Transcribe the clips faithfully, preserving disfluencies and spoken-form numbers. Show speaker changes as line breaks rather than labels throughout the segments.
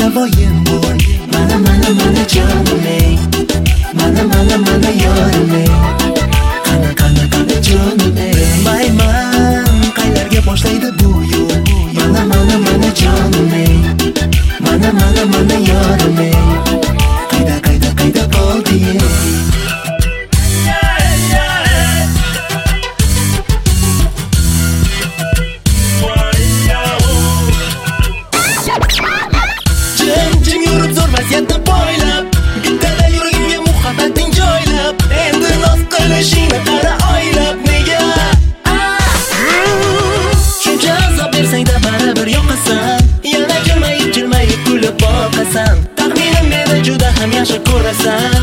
davoyim bo'l. Mana mana mana jonim ey, mana mana mana yorim ey, qani qani qani jonim ey. Bilmayman qaylarga boshlaydi bu yo'l. Mana mana mana jonim ey, mana mana mana yorim ey, qayda qayda qayda qoldi ey. Vaziyatni boylab, bittada yuragimga muhabbating joylab, endi noz qilishingni qara oylab. Nega shuncha azob bersang-da baribir yoqasan, yana jilmayib jilmayib kulib boqasan. Taxminim meni juda ham yaxshi ko'rasan.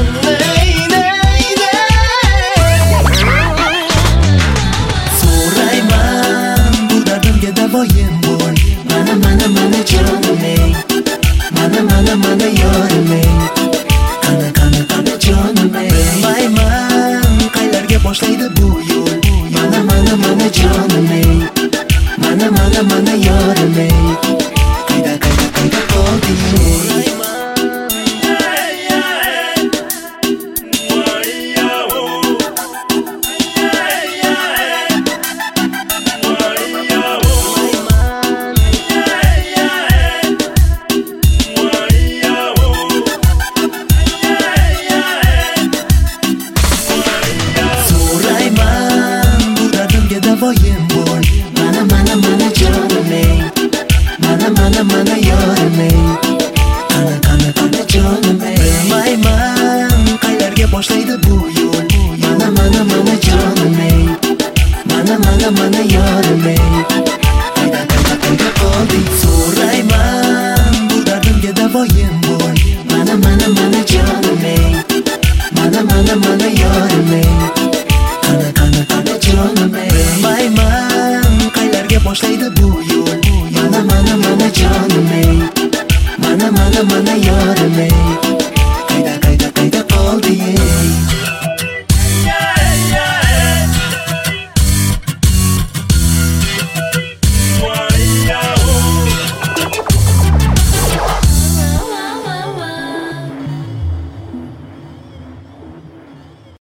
So'rayman bu dardimga davoyim bo'l. Mana mana mana jonim ey, mana mana mana yorim ey, qani qani qani jonim ey. Bilmayman qaylarga boshlaydi bu yo'l. Mana mana mana jonim ey, mana mana mana yorim ey,